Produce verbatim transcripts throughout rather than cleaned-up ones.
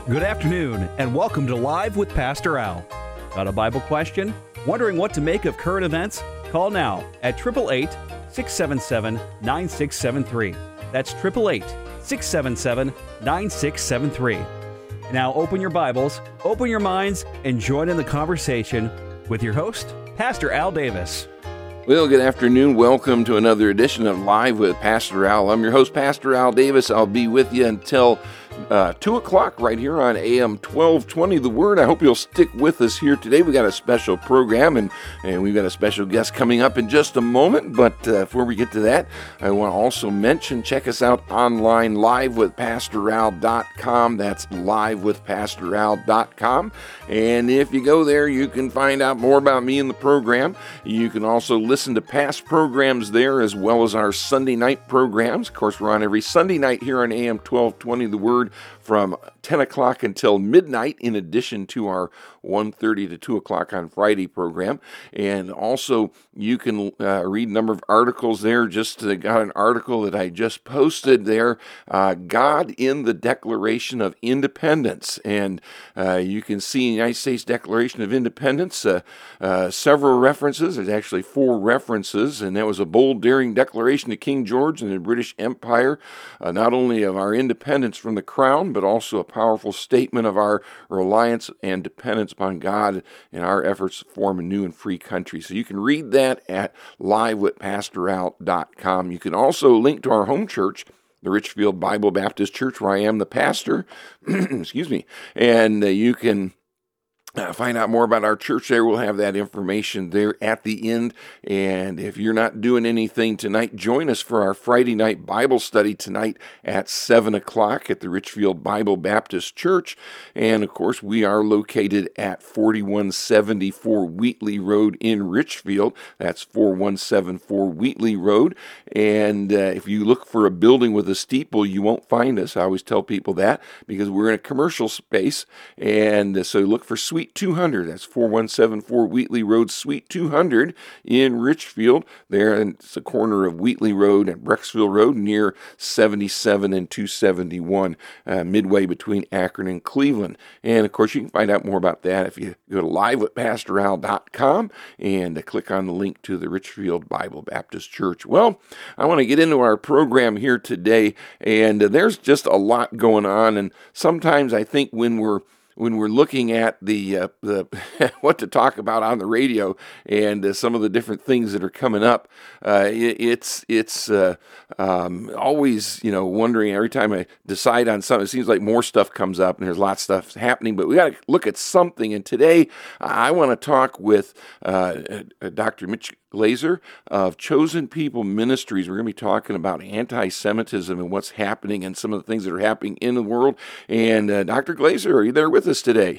Good afternoon, and welcome to Live with Pastor Al. Got a Bible question? Wondering what to make of current events? Call now at eight eight eight, six seven seven, nine six seven three. That's eight eight eight, six seven seven, nine six seven three. Now open your Bibles, open your minds, and join in the conversation with your host, Pastor Al Davis. Well, good afternoon. Welcome to another edition of Live with Pastor Al. I'm your host, Pastor Al Davis. I'll be with you until uh, two o'clock right here on A M twelve twenty, The Word. I hope you'll stick with us here today. We got a special program, and, and we've got a special guest coming up in just a moment. But uh, before we get to that, I want to also mention, check us out online, live with pastor al dot com. That's live with pastor al dot com. And if you go there, you can find out more about me and the program. You can also listen to past programs there, as well as our Sunday night programs. Of course, we're on every Sunday night here on A M twelve twenty, The Word, from ten o'clock until midnight, in addition to our one thirty to two o'clock on Friday program. And also, you can uh, read a number of articles there. Just uh, got an article that I just posted there, uh, God in the Declaration of Independence. And uh, you can see in the United States Declaration of Independence uh, uh, several references. There's actually four references, and that was a bold, daring declaration to King George and the British Empire, uh, not only of our independence from the crown, but also a powerful statement of our reliance and dependence upon God in our efforts to form a new and free country. So you can read that at live with pastor al dot com. You can also link to our home church, the Richfield Bible Baptist Church, where I am the pastor. Excuse me. And uh, you can Uh, find out more about our church there. We'll have that information there at the end. And if you're not doing anything tonight, join us for our Friday night Bible study tonight at seven o'clock at the Richfield Bible Baptist Church. And of course, we are located at forty-one seventy-four Wheatley Road in Richfield. That's forty-one seventy-four Wheatley Road. And uh, if you look for a building with a steeple, you won't find us. I always tell people that because we're in a commercial space. And uh, so look for Suite two hundred. That's forty-one seventy-four Wheatley Road, Suite two hundred in Richfield. There, and it's the corner of Wheatley Road and Brecksville Road, near seventy-seven and two seventy-one, uh, midway between Akron and Cleveland. And of course, you can find out more about that if you go to live with pastor al dot com and uh, click on the link to the Richfield Bible Baptist Church. Well, I want to get into our program here today, and uh, there's just a lot going on. And sometimes I think when we're when we're looking at the uh, the what to talk about on the radio and uh, some of the different things that are coming up, uh, it, it's it's uh, um, always, you know, wondering every time I decide on something. It seems like more stuff comes up and there's lots of stuff happening, but we got to look at something. And today I want to talk with uh, Doctor Mitch Glaser of Chosen People Ministries. We're going to be talking about anti-Semitism and what's happening and some of the things that are happening in the world. And uh, Doctor Glaser, are you there with us today?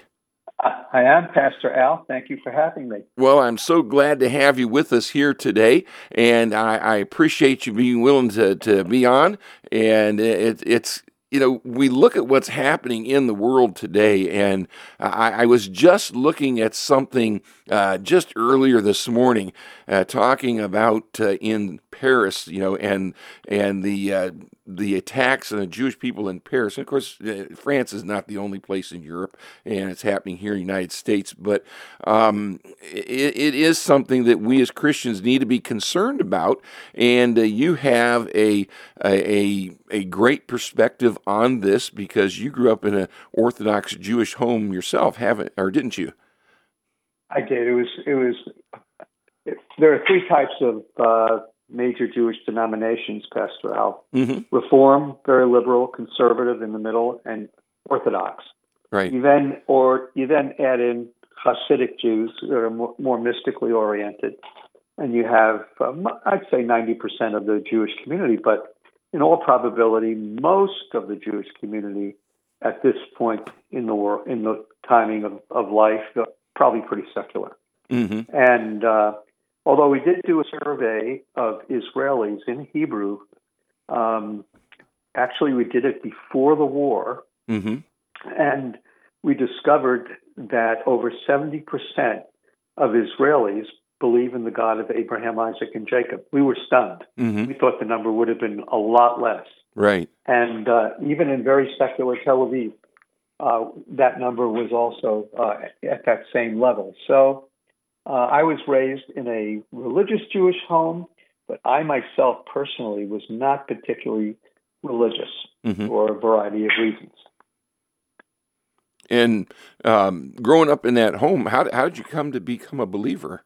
I am, Pastor Al. Thank you for having me. Well, I'm so glad to have you with us here today, and I, I appreciate you being willing to, to be on. And it, it's You know, we look at what's happening in the world today, and I, I was just looking at something uh, just earlier this morning, uh, talking about uh, in Paris, you know, and and the uh, the attacks on the Jewish people in Paris. And of course, uh, France is not the only place in Europe, and it's happening here in the United States. But um, it, it is something that we as Christians need to be concerned about. And uh, you have a, a a great perspective on this because you grew up in an Orthodox Jewish home yourself, haven't or didn't you? I did. It was. It was. It, there are three types of uh, major Jewish denominations, Pastor Al. Mm-hmm. Reform, very liberal; conservative, in the middle; and Orthodox. Right. You then, or you then add in Hasidic Jews that are more, more mystically oriented, and you have, um, I'd say, ninety percent of the Jewish community. But in all probability, most of the Jewish community at this point in the world, in the timing of, of life, probably pretty secular. Mm-hmm. And uh, although we did do a survey of Israelis in Hebrew, um, actually we did it before the war, mm-hmm. and we discovered that over seventy percent of Israelis believe in the God of Abraham, Isaac, and Jacob. We were stunned. Mm-hmm. We thought the number would have been a lot less. Right. And uh, even in very secular Tel Aviv, uh, that number was also uh, at that same level. So uh, I was raised in a religious Jewish home, but I myself personally was not particularly religious Mm-hmm. for a variety of reasons. And um, growing up in that home, how how did you come to become a believer?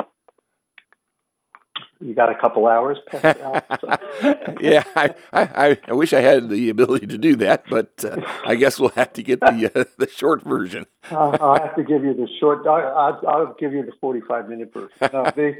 You got a couple hours, Pastor Al? Yeah, I, I, I wish I had the ability to do that, but uh, I guess we'll have to get the uh, the short version. I'll, I'll have to give you the short. I'll, I'll give you the forty-five minute version. No, the,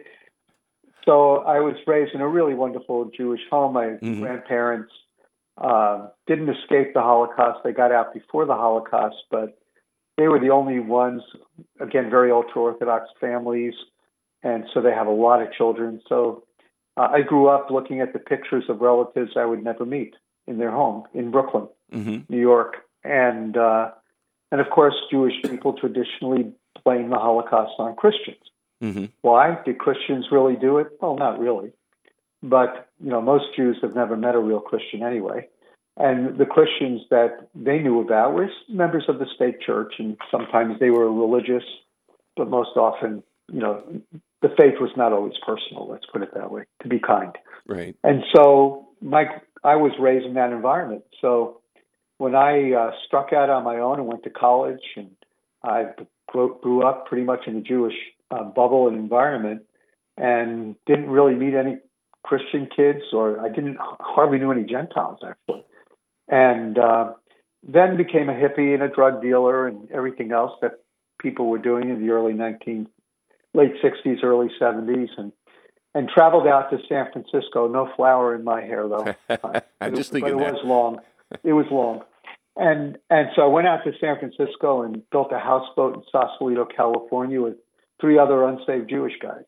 so I was raised in a really wonderful Jewish home. My Mhm. grandparents uh, didn't escape the Holocaust. They got out before the Holocaust, but they were the only ones. Again, very ultra-Orthodox families. And so they have a lot of children. So uh, I grew up looking at the pictures of relatives I would never meet in their home in Brooklyn, Mm-hmm. New York. And, uh, and of course, Jewish people traditionally blame the Holocaust on Christians. Mm-hmm. Why? Did Christians really do it? Well, not really. But, you know, most Jews have never met a real Christian anyway. And the Christians that they knew about were members of the state church, and sometimes they were religious, but most often, you know, the faith was not always personal, let's put it that way, to be kind. Right. And so my, I was raised in that environment. So when I uh, struck out on my own and went to college, and I grew, grew up pretty much in the Jewish uh, bubble and environment, and didn't really meet any Christian kids, or I didn't hardly knew any Gentiles, actually. And uh, then became a hippie and a drug dealer and everything else that people were doing in the early nineteen late sixties, early seventies, and and traveled out to San Francisco. No flower in my hair, though. I'm just but thinking it that. was long. It was long. And and so I went out to San Francisco and built a houseboat in Sausalito, California, with three other unsaved Jewish guys.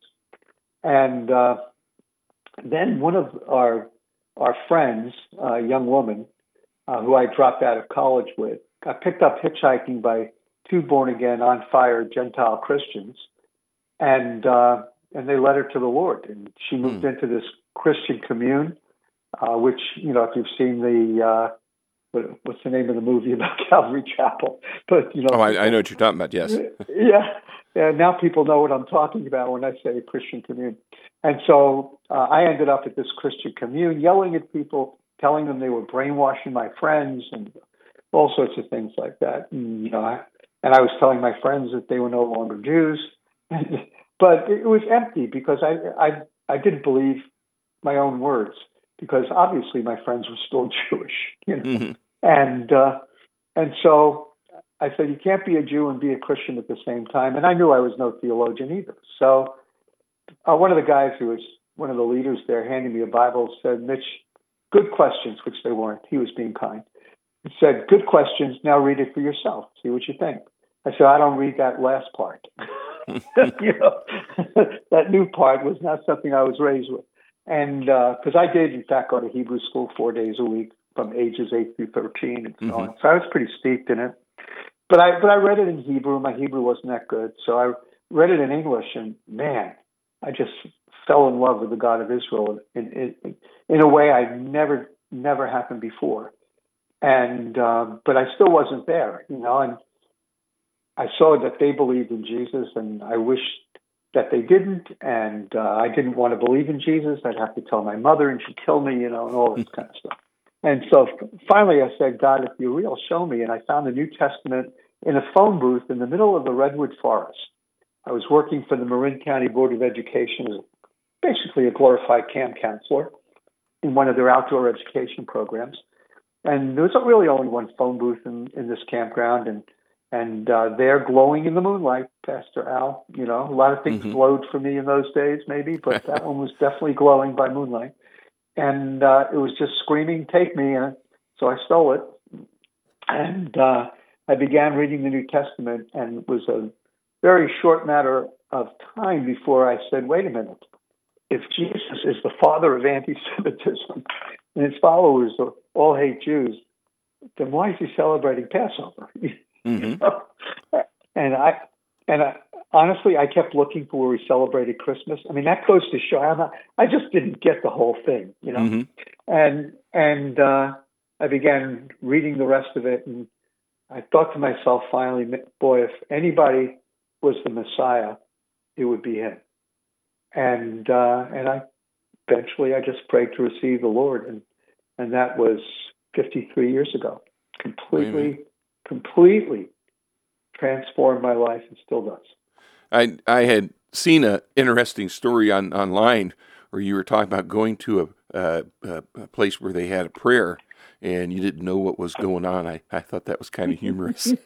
And uh, then one of our our friends, a young woman uh, who I dropped out of college with, got picked up hitchhiking by two born-again, on-fire Gentile Christians. And uh, and they led her to the Lord, and she moved Hmm. into this Christian commune, uh, which, you know, if you've seen the uh, what, what's the name of the movie about Calvary Chapel? But you know, Oh, I, I know what you're talking about. Yes. yeah, yeah. Now people know what I'm talking about when I say Christian commune. And so uh, I ended up at this Christian commune, yelling at people, telling them they were brainwashing my friends, and all sorts of things like that. And, you know, I, and I was telling my friends that they were no longer Jews. But it was empty because I, I I didn't believe my own words, because obviously my friends were still Jewish, you know. Mm-hmm. And uh, and so I said, you can't be a Jew and be a Christian at the same time. And I knew I was no theologian either. So uh, one of the guys who was one of the leaders there handed me a Bible, said, Mitch, good questions, which they weren't. He was being kind. He said, good questions. Now read it for yourself. See what you think. I said, I don't read that last part. you know, that new part was not something I was raised with. And because uh, I did, in fact, go to Hebrew school four days a week from ages eight through thirteen and so Mm-hmm. on. So I was pretty steeped in it. But I but I read it in Hebrew. My Hebrew wasn't that good. So I read it in English, and man, I just fell in love with the God of Israel in, in, in a way I never, never happened before. And um, but I still wasn't there, you know, and I saw that they believed in Jesus, and I wished that they didn't, and uh, I didn't want to believe in Jesus. I'd have to tell my mother, and she'd kill me, you know, and all this kind of stuff. And so finally I said, God, if you're real, show me. And I found the New Testament in a phone booth in the middle of the Redwood Forest. I was working for the Marin County Board of Education as basically a glorified camp counselor in one of their outdoor education programs. And there was really only one phone booth in, in this campground, and And uh, they're glowing in the moonlight, Pastor Al. You know, a lot of things Mm-hmm. glowed for me in those days, maybe, but that one was definitely glowing by moonlight. And uh, it was just screaming, take me. And so I stole it. And uh, I began reading the New Testament, and it was a very short matter of time before I said, wait a minute. If Jesus is the father of anti-Semitism and his followers all hate Jews, then why is he celebrating Passover? Mm-hmm. You know? And I, and I, honestly, I kept looking for where we celebrated Christmas. I mean, that goes to show I'm not, I just didn't get the whole thing, you know. Mm-hmm. And and uh, I began reading the rest of it, and I thought to myself finally, boy, if anybody was the Messiah, it would be him. And uh, and I eventually I just prayed to receive the Lord, and and that was fifty-three years ago. Completely, completely transformed my life, and still does. I I had seen an interesting story on online where you were talking about going to a, a, a place where they had a prayer, and you didn't know what was going on. I, I thought that was kind of humorous.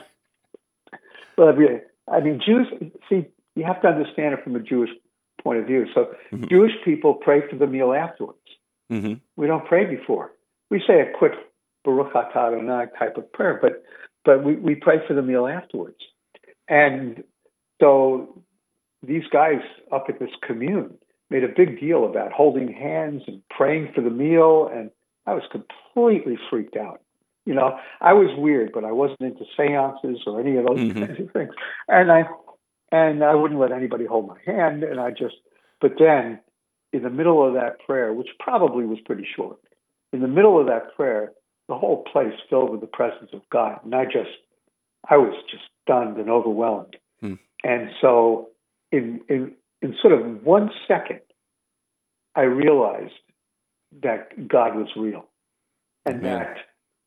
Well, I mean, Jews, see, you have to understand it from a Jewish point of view. So mm-hmm. Jewish people pray for the meal afterwards. Mm-hmm. We don't pray before. We say a quick Baruch Atah Adonai type of prayer, but but we, we pray for the meal afterwards. And so these guys up at this commune made a big deal about holding hands and praying for the meal, and I was completely freaked out. You know, I was weird, but I wasn't into seances or any of those mm-hmm. kinds of things. And I and I wouldn't let anybody hold my hand, and I just, but then in the middle of that prayer, which probably was pretty short, in the middle of that prayer, the whole place filled with the presence of God. And I just, I was just stunned and overwhelmed. Mm. And so in, in, in sort of one second, I realized that God was real and yeah. that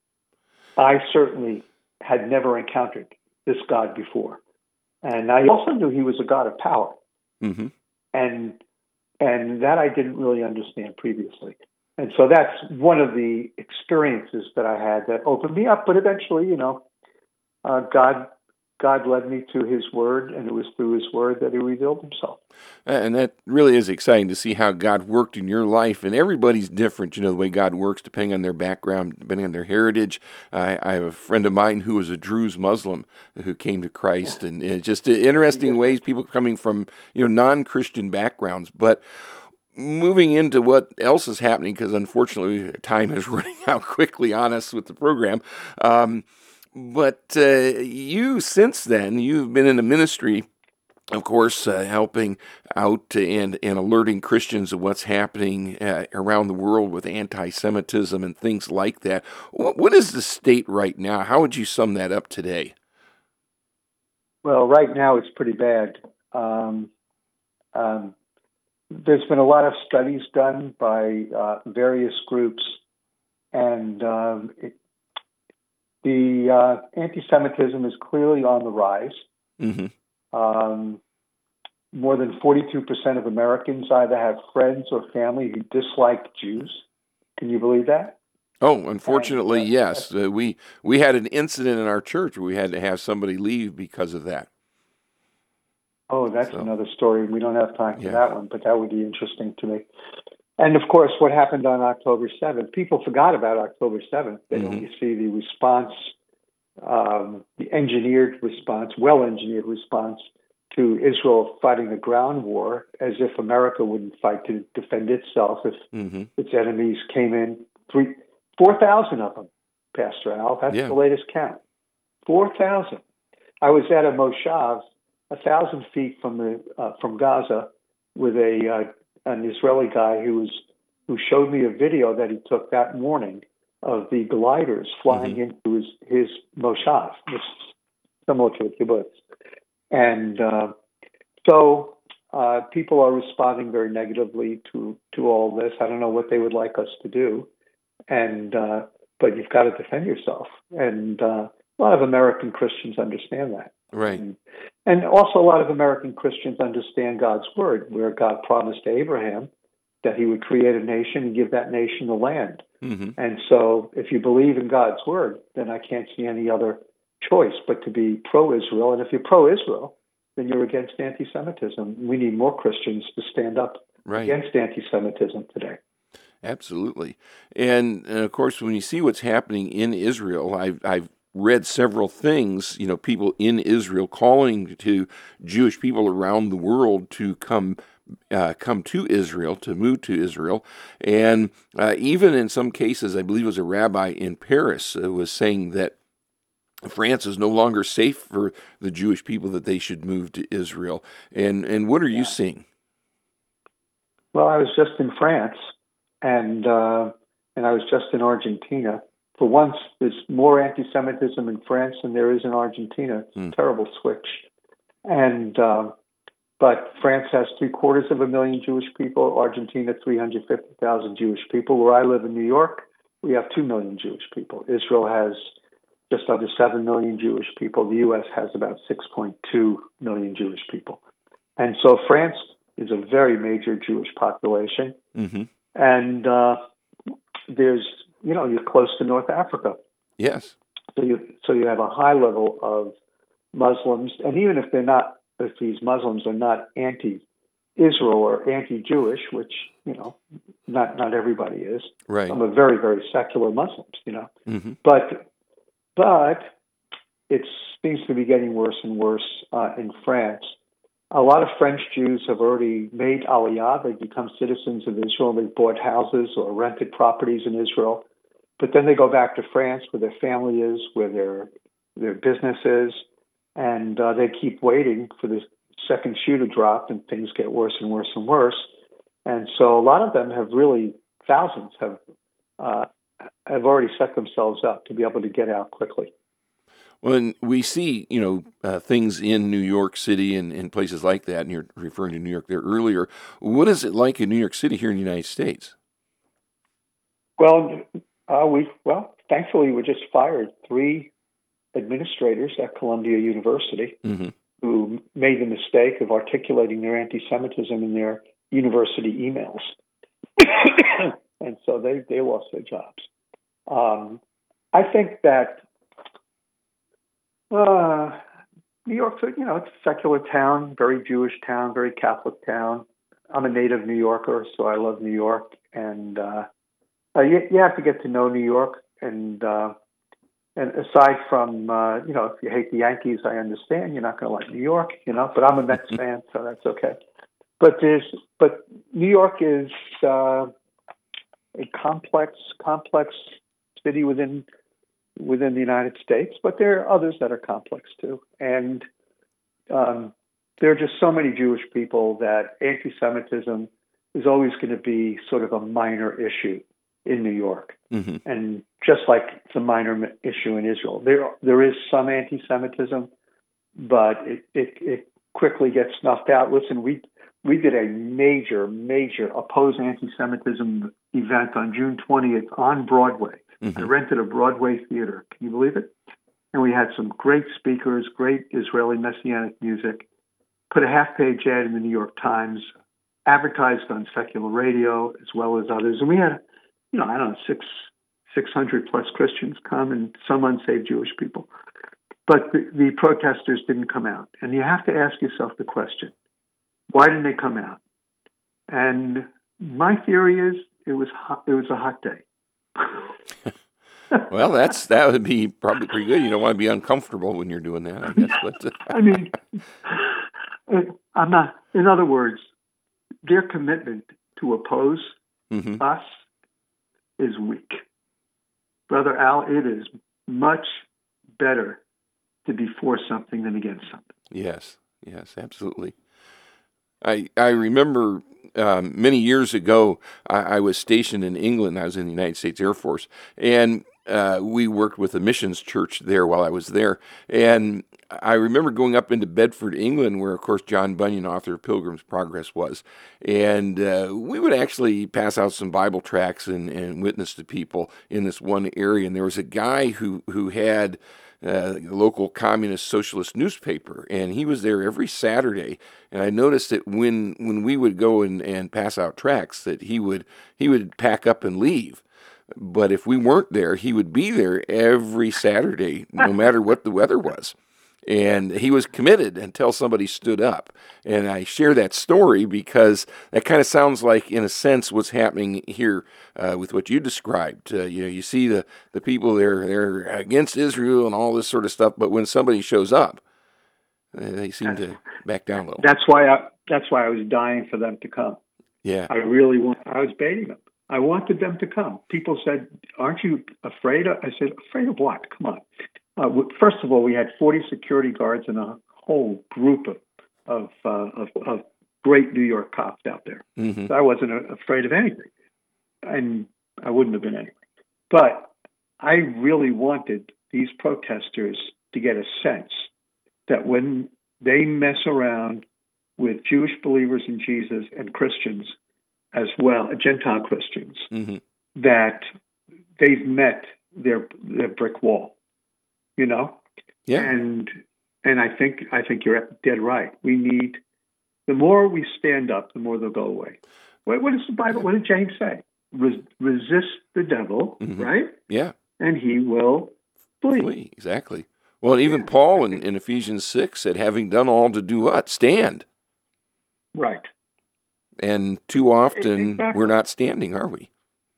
I certainly had never encountered this God before. And I also knew he was a God of power. Mm-hmm. And and that I didn't really understand previously. And so that's one of the experiences that I had that opened me up. But eventually, you know, uh, God God led me to his word, and it was through his word that he revealed himself. And that really is exciting to see how God worked in your life. And everybody's different, you know, the way God works, depending on their background, depending on their heritage. I, I have a friend of mine who was a Druze Muslim who came to Christ, and it's just interesting ways, people coming from, you know, non-Christian backgrounds. But moving into what else is happening, because unfortunately time is running out quickly on us with the program. Um, but uh, you, since then, you've been in the ministry, of course, uh, helping out and, and alerting Christians of what's happening uh, around the world with anti-Semitism and things like that. What, what is the state right now? How would you sum that up today? Well, right now it's pretty bad. Um, um, there's been a lot of studies done by uh, various groups, and um, it, the uh, anti-Semitism is clearly on the rise. Mm-hmm. Um, more than forty-two percent of Americans either have friends or family who dislike Jews. Can you believe that? Oh, unfortunately, and, uh, yes. Uh, we we had an incident in our church where we had to have somebody leave because of that. Oh, that's so, another story. We don't have time for yeah. that one, but that would be interesting to me. And of course, what happened on October seventh? People forgot about October seventh. They mm-hmm. only see the response, um, the engineered response, well-engineered response to Israel fighting a ground war, as if America wouldn't fight to defend itself if mm-hmm. its enemies came in. Three, four thousand of them, Pastor Al. That's yeah. the latest count. Four thousand. I was at a moshav, a thousand feet from the uh, from Gaza, with a uh, an Israeli guy who was who showed me a video that he took that morning of the gliders flying mm-hmm. into his his moshav, which is similar to a kibbutz. And uh, so uh, people are responding very negatively to to all this. I don't know what they would like us to do, and uh, but you've got to defend yourself. And uh, a lot of American Christians understand that. Right. And, and also a lot of American Christians understand God's word, where God promised to Abraham that he would create a nation and give that nation the land. Mm-hmm. And so if you believe in God's word, then I can't see any other choice but to be pro-Israel. And if you're pro-Israel, then you're against anti-Semitism. We need more Christians to stand up right. against anti-Semitism today. Absolutely. And, and of course, when you see what's happening in Israel, I've, I've read several things, you know, people in Israel calling to Jewish people around the world to come uh, come to Israel, to move to Israel. And uh, even in some cases, I believe it was a rabbi in Paris uh, was saying that France is no longer safe for the Jewish people, that they should move to Israel. And and what are you yeah. seeing? Well, I was just in France, and uh, and I was just in Argentina. for once, there's more anti-Semitism in France than there is in Argentina. It's Mm. a terrible switch. And uh, but France has three quarters of a million Jewish people. Argentina, three hundred fifty thousand Jewish people. Where I live in New York, we have two million Jewish people. Israel has just under seven million Jewish people. The U S has about six point two million Jewish people. And so France is a very major Jewish population. Mm-hmm. And uh, there's, you know, you're close to North Africa. Yes. So you, so you have a high level of Muslims. And even if they're not, if these Muslims are not anti-Israel or anti-Jewish, which, you know, not, not everybody is. Right. Some are very, very secular Muslims, you know. Mm-hmm. But But it seems to be getting worse and worse uh, in France. A lot of French Jews have already made Aliyah. They've become citizens of Israel. They've bought houses or rented properties in Israel. But then they go back to France where their family is, where their their business is, and uh, they keep waiting for the second shoe to drop, and things get worse and worse and worse. And so a lot of them have really, thousands have uh, have already set themselves up to be able to get out quickly. Well, and we see, you know, uh, things in New York City and, and places like that, and you're referring to New York there earlier. What is it like in New York City here in the United States? Well, uh, we well, thankfully, we just fired three administrators at Columbia University Mm-hmm. who made the mistake of articulating their anti-Semitism in their university emails. And so they, they lost their jobs. Um, I think that uh, New York's, you know, it's a secular town, very Jewish town, very Catholic town. I'm a native New Yorker, so I love New York. And uh, uh, you, you have to get to know New York. And uh, and aside from, uh, you know, if you hate the Yankees, I understand. You're not going to like New York, you know, but I'm a Mets fan, so that's okay. But there's, but New York is uh, a complex, complex city within within the United States, but there are others that are complex too. And um, there are just so many Jewish people that anti-Semitism is always going to be sort of a minor issue in New York. Mm-hmm. And just like it's a minor issue in Israel, there there is some anti-Semitism, but it, it, it quickly gets snuffed out. Listen, we we did a major, major oppose anti-Semitism event on June twentieth on Broadway. Mm-hmm. I rented a Broadway theater. Can you believe it? And we had some great speakers, great Israeli Messianic music, put a half-page ad in the New York Times, advertised on secular radio as well as others. And we had, you know, I don't know, six, 600 plus Christians come and some unsaved Jewish people. But the, the protesters didn't come out. And you have to ask yourself the question, why didn't they come out? And my theory is it was hot, it was a hot day. Well, that's that would be probably pretty good. You don't want to be uncomfortable when you're doing that, I guess. But I mean, I'm not. In other words, their commitment to oppose mm-hmm. us is weak, Brother Al. It is much better to be for something than against something. Yes, yes, absolutely. I I remember um, many years ago, I, I was stationed in England. I was in the United States Air Force, and uh, we worked with a missions church there while I was there. And I remember going up into Bedford, England, where, of course, John Bunyan, author of Pilgrim's Progress, was. And uh, we would actually pass out some Bible tracts and, and witness to people in this one area. And there was a guy who, who had Uh, a local communist socialist newspaper, and he was there every Saturday. And I noticed that when when we would go and, and pass out tracts, that he would he would pack up and leave. But if we weren't there, he would be there every Saturday, no matter what the weather was. And he was committed until somebody stood up. And I share that story because that kind of sounds like, in a sense, what's happening here uh, with what you described. Uh, you know, you see the, the people, they're, they're against Israel and all this sort of stuff, but when somebody shows up, uh, they seem to back down a little. That's why I, that's why I was dying for them to come. Yeah. I really want, I was baiting them. I wanted them to come. People said, aren't you afraid of, I said, afraid of what? Come on. Uh, first of all, we had forty security guards and a whole group of of, uh, of, of great New York cops out there. Mm-hmm. So I wasn't a, afraid of anything, and I wouldn't have been anyway. But I really wanted these protesters to get a sense that when they mess around with Jewish believers in Jesus and Christians as well, Gentile Christians, mm-hmm. that they've met their their brick wall, you know? Yeah. And and I think I think you're dead right. We need, the more we stand up, the more they'll go away. What, what does the Bible, what did James say? Res, resist the devil, mm-hmm. right? Yeah. And he will flee. flee. Exactly. Well, and even yeah. Paul in, in Ephesians six said, having done all to do what? Stand. Right. And too often exactly. we're not standing, are we?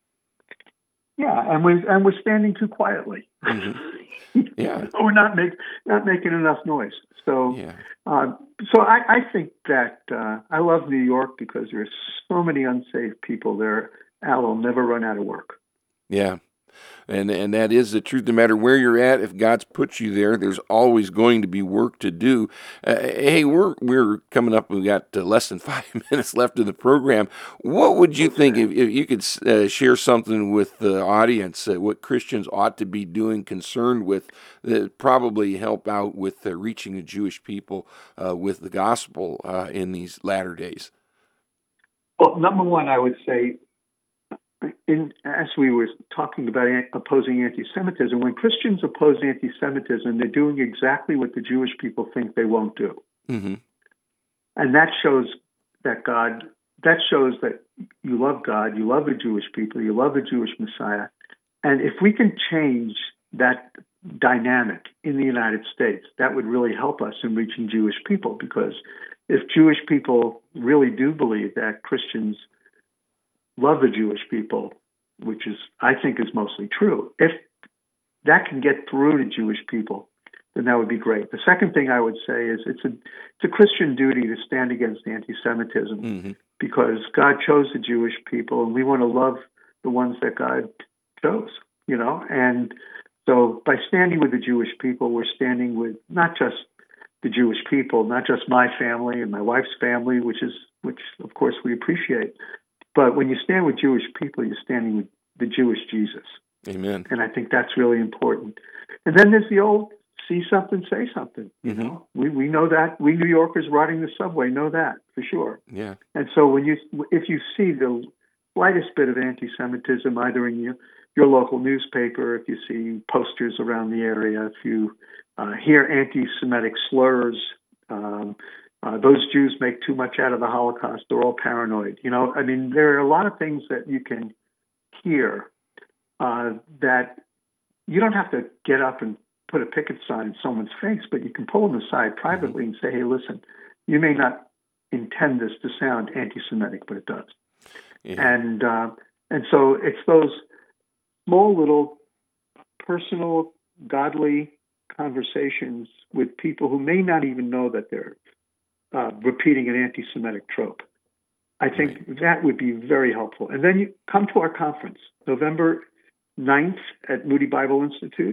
Yeah, and we and we're standing too quietly. Mm-hmm. Yeah, we're not make not making enough noise. So, yeah. uh, so I, I think that uh, I love New York because there's so many unsaved people there. Al will never run out of work. Yeah. And and that is the truth. No matter where you're at, if God's put you there, there's always going to be work to do. Uh, hey, we're we're coming up. We've got uh, less than five minutes left in the program. What would you think if, if you could uh, share something with the audience, uh, what Christians ought to be doing, concerned with, that probably help out with uh, reaching the Jewish people uh, with the gospel uh, in these latter days? Well, number one, I would say, In, as we were talking about opposing anti-Semitism, when Christians oppose anti-Semitism, they're doing exactly what the Jewish people think they won't do. Mm-hmm. And that shows that God, that shows that you love God, you love the Jewish people, you love the Jewish Messiah. And if we can change that dynamic in the United States, that would really help us in reaching Jewish people. Because if Jewish people really do believe that Christians love the Jewish people, which is, I think, is mostly true. If that can get through to Jewish people, then that would be great. The second thing I would say is it's a it's a Christian duty to stand against anti-Semitism, mm-hmm. because God chose the Jewish people, and we want to love the ones that God chose, you know? And so by standing with the Jewish people, we're standing with not just the Jewish people, not just my family and my wife's family, which is which, of course, we appreciate. But when you stand with Jewish people, you're standing with the Jewish Jesus. Amen. And I think that's really important. And then there's the old see something, say something. You mm-hmm. know, we we know that. We New Yorkers riding the subway know that for sure. Yeah. And so when you if you see the slightest bit of anti-Semitism, either in your, your local newspaper, if you see posters around the area, if you uh, hear anti-Semitic slurs, um, Uh, those Jews make too much out of the Holocaust. They're all paranoid. You know, I mean, there are a lot of things that you can hear uh, that you don't have to get up and put a picket sign in someone's face, but you can pull them aside privately and say, hey, listen, you may not intend this to sound anti-Semitic, but it does. Yeah. And uh, and so it's those small little personal, godly conversations with people who may not even know that they're Uh, repeating an anti-Semitic trope. I think right. that would be very helpful. And then you come to our conference, November ninth at Moody Bible Institute.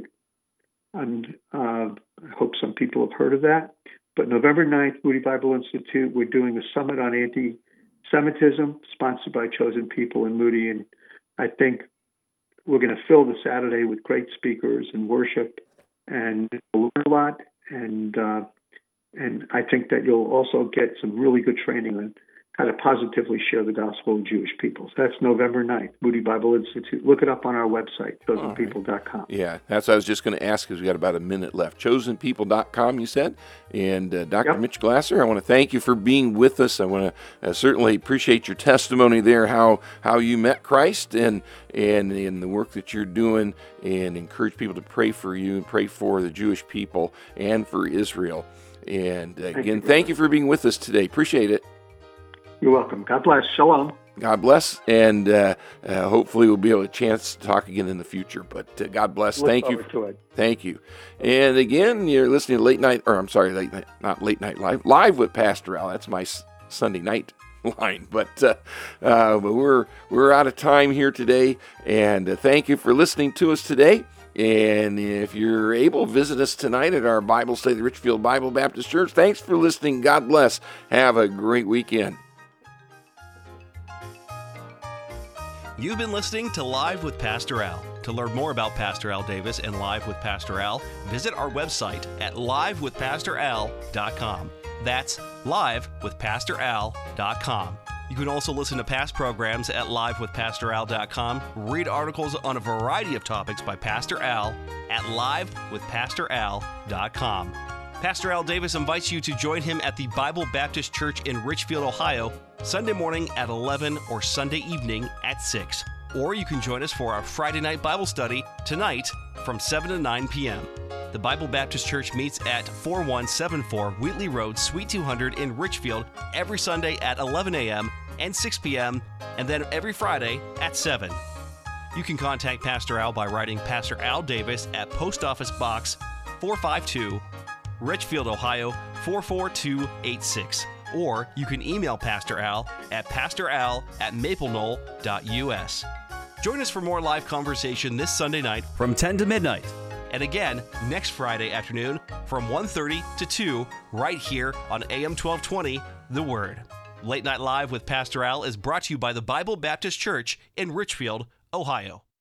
And uh, I hope some people have heard of that. But November ninth, Moody Bible Institute, we're doing a summit on anti-Semitism, sponsored by Chosen People in Moody. And I think we're going to fill the Saturday with great speakers and worship, and we'll learn a lot. And uh, And I think that you'll also get some really good training on how to positively share the gospel with Jewish people. So that's November ninth, Moody Bible Institute. Look it up on our website, chosen people dot com. Right. Yeah, that's what I was just going to ask because we got about a minute left. chosen people dot com, you said. And uh, Doctor Yep. Mitch Glasser, I want to thank you for being with us. I want to uh, certainly appreciate your testimony there, how how you met Christ and and in the work that you're doing, and encourage people to pray for you and pray for the Jewish people and for Israel. And uh, thank again, you. thank you for being with us today. Appreciate it. You're welcome. God bless. Shalom. God bless. And uh, uh, hopefully we'll be able to chance to talk again in the future. But uh, God bless. Look thank you. To it. Thank you. And again, you're listening to Late Night, or I'm sorry, late night, not Late Night Live, Live with Pastor Al. That's my s- Sunday night line. But uh, uh, but we're we're out of time here today. And uh, thank you for listening to us today. And if you're able, visit us tonight at our Bible study at the Richfield Bible Baptist Church. Thanks for listening. God bless. Have a great weekend. You've been listening to Live with Pastor Al. To learn more about Pastor Al Davis and Live with Pastor Al, visit our website at live with pastor al dot com. That's live with pastor al dot com. You can also listen to past programs at live with pastor al dot com, read articles on a variety of topics by Pastor Al at live with pastor al dot com. Pastor Al Davis invites you to join him at the Bible Baptist Church in Richfield, Ohio, Sunday morning at eleven or Sunday evening at six. Or you can join us for our Friday night Bible study tonight from seven to nine p.m. The Bible Baptist Church meets at forty-one seventy-four Wheatley Road, Suite two hundred in Richfield every Sunday at eleven a.m. and six p.m. and then every Friday at seven. You can contact Pastor Al by writing Pastor Al Davis at Post Office Box four fifty-two, Richfield, Ohio four four two eight six. Or you can email Pastor Al at pastoral at maple knoll dot u s. Join us for more live conversation this Sunday night from ten to midnight. And again, next Friday afternoon from one thirty to two, right here on A M twelve twenty, The Word. Late Night Live with Pastor Al is brought to you by the Bible Baptist Church in Richfield, Ohio.